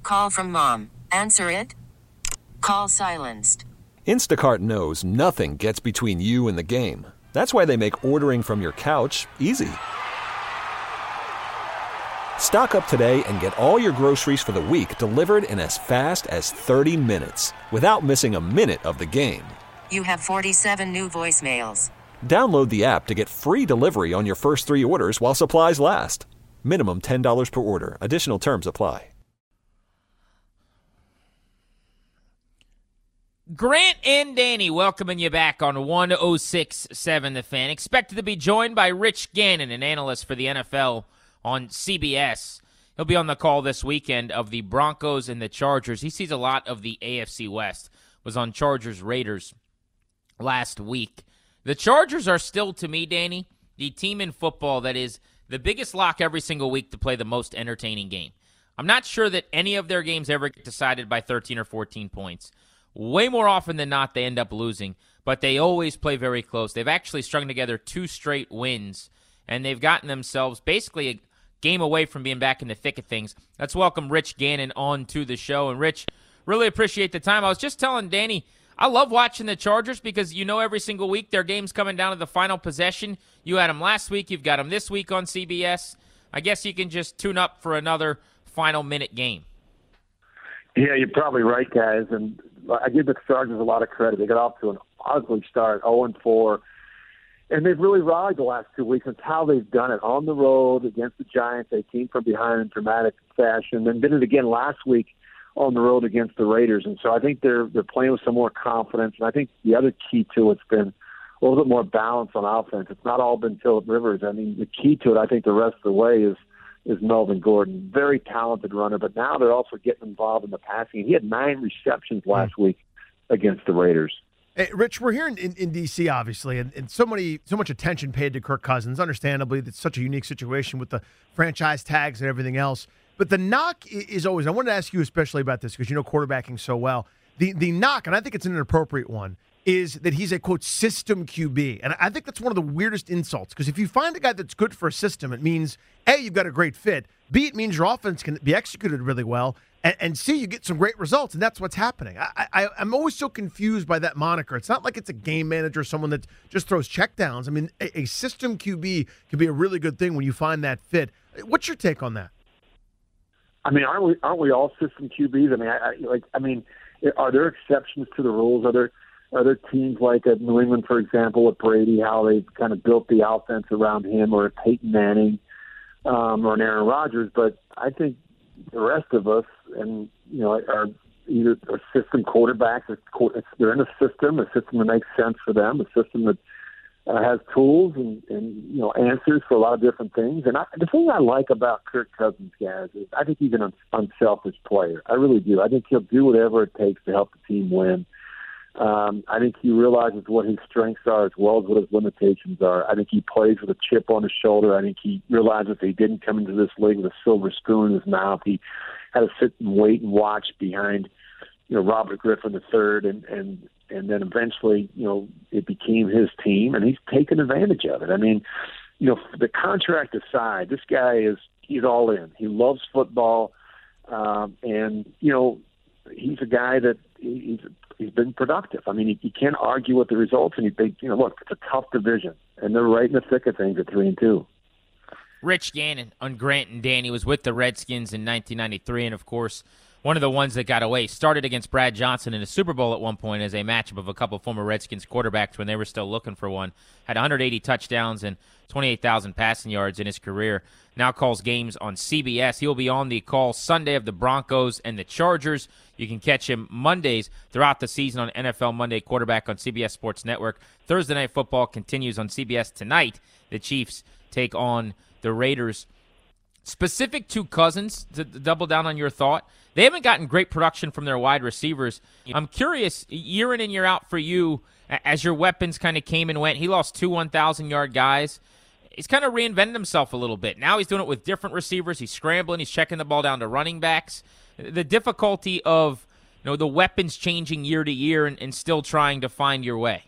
Call from mom. Answer it. Call silenced. Instacart knows nothing gets between you and the game. That's why they make ordering from your couch easy. Stock up today and get all your groceries for the week delivered in as fast as 30 minutes without missing a minute of the game. You have 47 new voicemails. Download the app to get free delivery on your first 3 orders while supplies last. Minimum $10 per order. Additional terms apply. Grant and Danny welcoming you back on 106.7 The Fan. Expected to be joined by Rich Gannon, an analyst for the NFL on CBS. He'll be on the call this weekend of the Broncos and the Chargers. He sees a lot of the AFC West. Was on Chargers-Raiders last week. The Chargers are still, to me, Danny, the team in football that is the biggest lock every single week to play the most entertaining game. I'm not sure that any of their games ever get decided by 13 or 14 points. Way more often than not, they end up losing, but they always play very close. They've actually strung together 2 straight wins, and they've gotten themselves basically a game away from being back in the thick of things. Let's welcome Rich Gannon on to the show. And, Rich, really appreciate the time. I was just telling Danny, I love watching the Chargers because you know every single week their game's coming down to the final possession. You had them last week. You've got them this week on CBS. I guess you can just tune up for another final minute game. Yeah, you're probably right, guys. And I give the Chargers a lot of credit. They got off to an ugly start, 0-4. And they've really rallied the last 2 weeks. It's how they've done it on the road against the Giants. They came from behind in dramatic fashion, and did it again last week on the road against the Raiders. And so I think they're playing with some more confidence. And I think the other key to it's been a little bit more balance on offense. It's not all been Phillip Rivers. I mean, the key to it, I think, the rest of the way is Melvin Gordon. Very talented runner, but now they're also getting involved in the passing. He had 9 receptions last week against the Raiders. Hey, Rich, we're here in D.C., obviously, and so much attention paid to Kirk Cousins. Understandably, it's such a unique situation with the franchise tags and everything else. But the knock is always, I wanted to ask you especially about this because you know quarterbacking so well. The knock, and I think it's an inappropriate one, is that he's a, quote, system QB. And I think that's one of the weirdest insults because if you find a guy that's good for a system, it means, A, you've got a great fit, B, it means your offense can be executed really well, and C, you get some great results, and that's what's happening. I'm always so confused by that moniker. It's not like it's a game manager, someone that just throws checkdowns. I mean, a system QB can be a really good thing when you find that fit. What's your take on that? I mean, aren't we all system QBs? I mean, are there exceptions to the rules? Are there teams like New England, for example, with Brady, how they've kind of built the offense around him, or Peyton Manning, or an Aaron Rodgers? But I think the rest of us, and are either system quarterbacks. They're in a system that makes sense for them, a system that has tools and answers for a lot of different things. And the thing I like about Kirk Cousins, guys, is I think he's an unselfish player. I really do. I think he'll do whatever it takes to help the team win. I think he realizes what his strengths are as well as what his limitations are. I think he plays with a chip on his shoulder. I think he realizes that he didn't come into this league with a silver spoon in his mouth. He had to sit and wait and watch behind, Robert Griffin III, and then eventually, it became his team, and he's taken advantage of it. I mean, the contract aside, this guy he's all in. He loves football, and he's a guy that he's been productive. I mean, you can't argue with the results, and look, it's a tough division, and they're right in the thick of things at 3-2. Rich Gannon on Grant and Danny was with the Redskins in 1993, and of course, one of the ones that got away. Started against Brad Johnson in a Super Bowl at one point as a matchup of a couple former Redskins quarterbacks when they were still looking for one. Had 180 touchdowns and 28,000 passing yards in his career. Now calls games on CBS. He'll be on the call Sunday of the Broncos and the Chargers. You can catch him Mondays throughout the season on NFL Monday Quarterback on CBS Sports Network. Thursday Night Football continues on CBS tonight. The Chiefs take on the Raiders. Specific to Cousins, to double down on your thought, they haven't gotten great production from their wide receivers. I'm curious, year in and year out for you, as your weapons kind of came and went, he lost 2 1,000-yard guys. He's kind of reinvented himself a little bit. Now he's doing it with different receivers. He's scrambling. He's checking the ball down to running backs. The difficulty of the weapons changing year to year and still trying to find your way.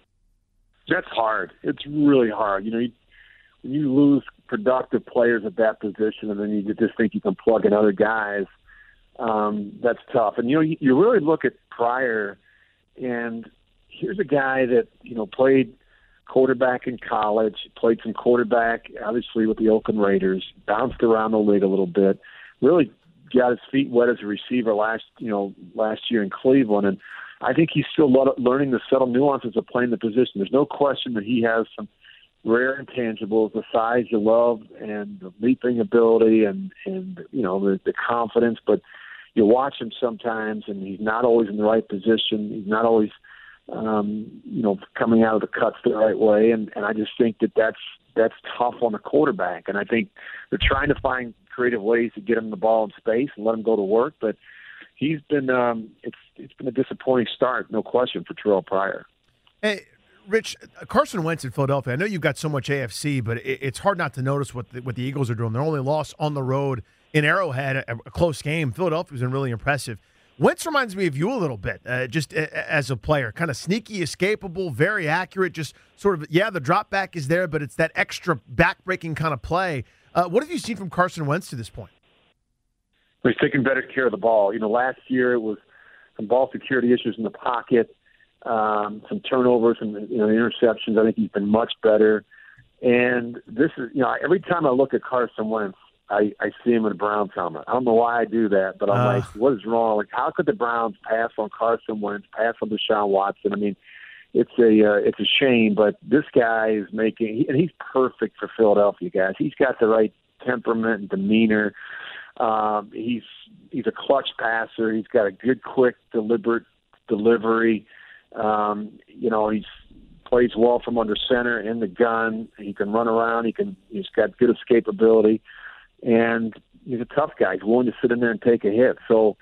That's hard. It's really hard. When you lose productive players at that position, and then you just think you can plug in other guys, that's tough. And, you really look at Pryor, and here's a guy that, played quarterback in college, played some quarterback, obviously, with the Oakland Raiders, bounced around the league a little bit, really got his feet wet as a receiver last year in Cleveland. And I think he's still learning the subtle nuances of playing the position. There's no question that he has some rare intangibles, the size you love and the leaping ability and the confidence. But you watch him sometimes, and he's not always in the right position. He's not always coming out of the cuts the right way. And I just think that's tough on the quarterback. And I think they're trying to find creative ways to get him the ball in space and let him go to work. But he's been it's been a disappointing start, no question, for Terrell Pryor. Hey, Rich, Carson Wentz in Philadelphia. I know you've got so much AFC, but it's hard not to notice what the Eagles are doing. Their only loss on the road in Arrowhead, a close game. Philadelphia's been really impressive. Wentz reminds me of you a little bit, just as a player. Kind of sneaky, escapable, very accurate, just sort of, the drop back is there, but it's that extra back-breaking kind of play. What have you seen from Carson Wentz to this point? He's taking better care of the ball. Last year it was some ball security issues in the pocket, some turnovers and interceptions. I think he's been much better. And this is, every time I look at Carson Wentz, I see him in a Browns helmet. I don't know why I do that, but I'm like, what is wrong? Like, how could the Browns pass on Carson Wentz, pass on Deshaun Watson? I mean, it's a shame, but this guy is and he's perfect for Philadelphia, guys. He's got the right temperament and demeanor. He's a clutch passer. He's got a good, quick, deliberate delivery. He's plays well from under center in the gun. He can run around. He's got good escapability. And he's a tough guy. He's willing to sit in there and take a hit. So,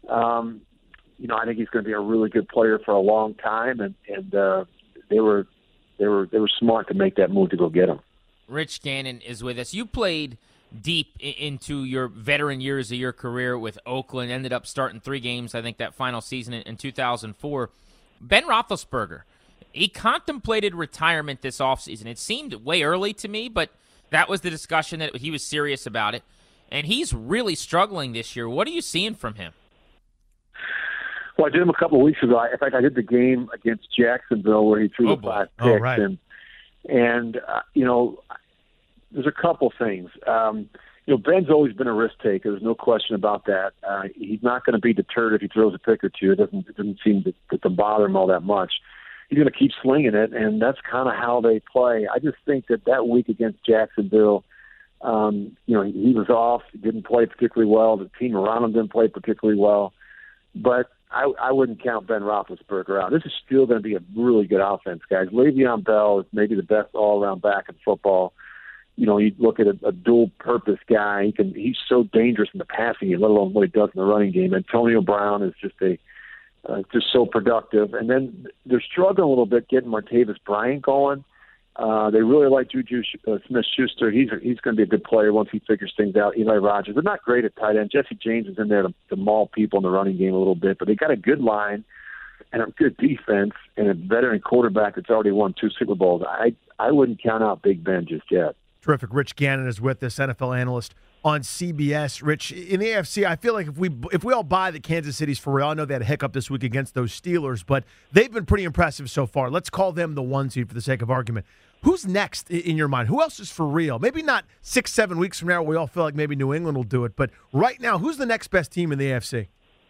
I think he's going to be a really good player for a long time. And they were smart to make that move to go get him. Rich Gannon is with us. You played deep into your veteran years of your career with Oakland. Ended up starting 3 games, I think, that final season in 2004. Ben Roethlisberger, he contemplated retirement this offseason. It seemed way early to me, but that was the discussion, that he was serious about it. And he's really struggling this year. What are you seeing from him? Well, I did him a couple of weeks ago. In fact, I did the game against Jacksonville where he threw the 5 picks. Oh, right. And there's a couple things. Ben's always been a risk taker. There's no question about that. He's not going to be deterred if he throws a pick or two. It doesn't seem to bother him all that much. He's going to keep slinging it, and that's kind of how they play. I just think that week against Jacksonville, he was off. He didn't play particularly well. The team around him didn't play particularly well. But I wouldn't count Ben Roethlisberger out. This is still going to be a really good offense, guys. Le'Veon Bell is maybe the best all-around back in football. You look at a dual-purpose guy. He's so dangerous in the passing game, let alone what he does in the running game. Antonio Brown is just just so productive. And then they're struggling a little bit getting Martavis Bryant going. They really like Juju Smith-Schuster. He's going to be a good player once he figures things out. Eli Rogers. They're not great at tight end. Jesse James is in there to maul people in the running game a little bit, but they got a good line and a good defense and a veteran quarterback that's already won 2 Super Bowls. I wouldn't count out Big Ben just yet. Terrific. Rich Gannon is with us, NFL analyst on CBS. Rich, in the AFC, I feel like if we all buy that Kansas City's for real, I know they had a hiccup this week against those Steelers, but they've been pretty impressive so far. Let's call them the 1 seed for the sake of argument. Who's next in your mind? Who else is for real? Maybe not 6-7 weeks from now we all feel like maybe New England will do it, but right now, who's the next best team in the AFC?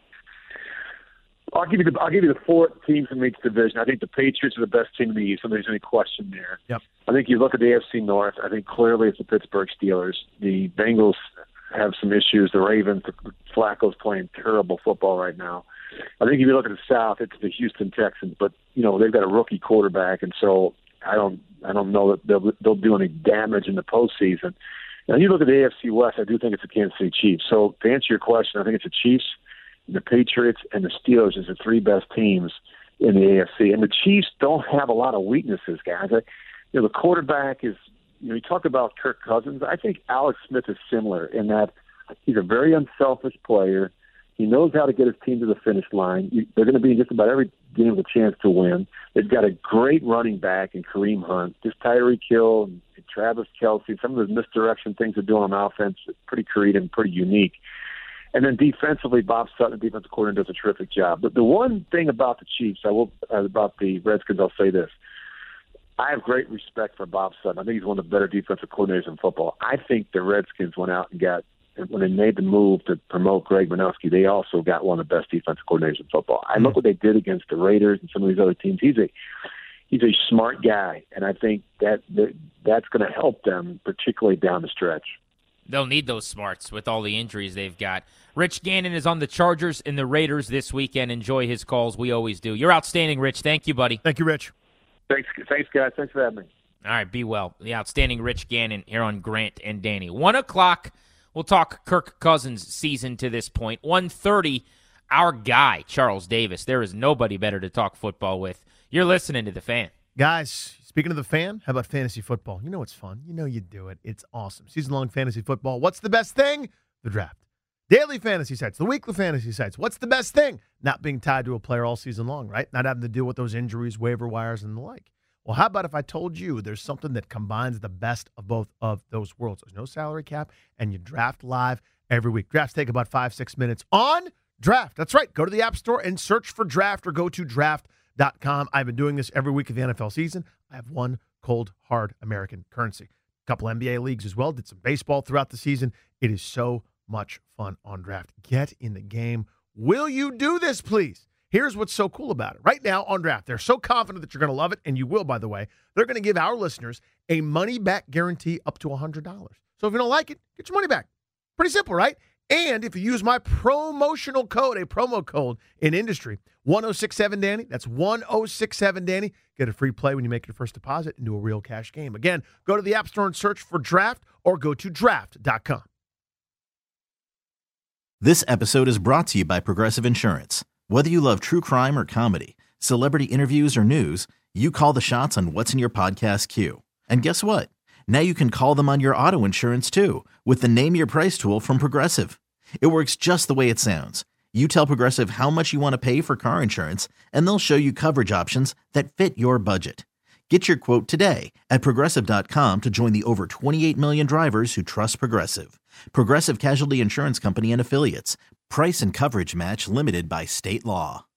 I'll give you the 4 teams in each division. I think the Patriots are the best team in the East, so there's any question there. Yep. I think you look at the AFC North, I think clearly it's the Pittsburgh Steelers. The Bengals have some issues. The Ravens, Flacco's playing terrible football right now. I think if you look at the South, it's the Houston Texans, but they've got a rookie quarterback, and so I don't know that they'll do any damage in the postseason. Now you look at the AFC West, I do think it's the Kansas City Chiefs. So to answer your question, I think it's the Chiefs, the Patriots, and the Steelers is the 3 best teams in the AFC. And the Chiefs don't have a lot of weaknesses, guys. The quarterback is, you talk about Kirk Cousins. I think Alex Smith is similar in that he's a very unselfish player. He knows how to get his team to the finish line. They're going to be in just about every game with a chance to win. They've got a great running back in Kareem Hunt. Just Tyreek Hill and Travis Kelce. Some of those misdirection things they're doing on offense is pretty creative and pretty unique. And then defensively, Bob Sutton, the defensive coordinator, does a terrific job. But the one thing about the Chiefs, about the Redskins, I'll say this. I have great respect for Bob Sutton. I think he's one of the better defensive coordinators in football. I think the Redskins went out and when they made the move to promote Greg Manowski, they also got one of the best defensive coordinators in football. I look what they did against the Raiders and some of these other teams. He's a smart guy, and I think that's going to help them, particularly down the stretch. They'll need those smarts with all the injuries they've got. Rich Gannon is on the Chargers and the Raiders this weekend. Enjoy his calls. We always do. You're outstanding, Rich. Thank you, buddy. Thank you, Rich. Thanks, guys. Thanks for having me. All right, be well. The outstanding Rich Gannon here on Grant and Danny. 1 o'clock, we'll talk Kirk Cousins' season to this point. 1:30, our guy, Charles Davis. There is nobody better to talk football with. You're listening to The Fan. Guys, speaking of The Fan, how about fantasy football? You know it's fun. You know you do it. It's awesome. Season-long fantasy football. What's the best thing? The draft. Daily fantasy sites, the weekly fantasy sites. What's the best thing? Not being tied to a player all season long, right? Not having to deal with those injuries, waiver wires, and the like. Well, how about if I told you there's something that combines the best of both of those worlds? There's no salary cap, and you draft live every week. Drafts take about 5-6 minutes on Draft. That's right. Go to the App Store and search for Draft or go to draft.com. I've been doing this every week of the NFL season. I have one cold, hard American currency. A couple NBA leagues as well. Did some baseball throughout the season. It is so much fun on Draft. Get in the game. Will you do this, please? Here's what's so cool about it. Right now on Draft, they're so confident that you're going to love it, and you will, by the way. They're going to give our listeners a money-back guarantee up to $100. So if you don't like it, get your money back. Pretty simple, right? And if you use my promotional code, a promo code in industry, 1067 Danny, that's 1067 Danny, get a free play when you make your first deposit into a real cash game. Again, go to the App Store and search for Draft or go to draft.com. This episode is brought to you by Progressive Insurance. Whether you love true crime or comedy, celebrity interviews or news, you call the shots on what's in your podcast queue. And guess what? Now you can call them on your auto insurance too with the Name Your Price tool from Progressive. It works just the way it sounds. You tell Progressive how much you want to pay for car insurance, and they'll show you coverage options that fit your budget. Get your quote today at Progressive.com to join the over 28 million drivers who trust Progressive. Progressive Casualty Insurance Company and Affiliates. Price and coverage match limited by state law.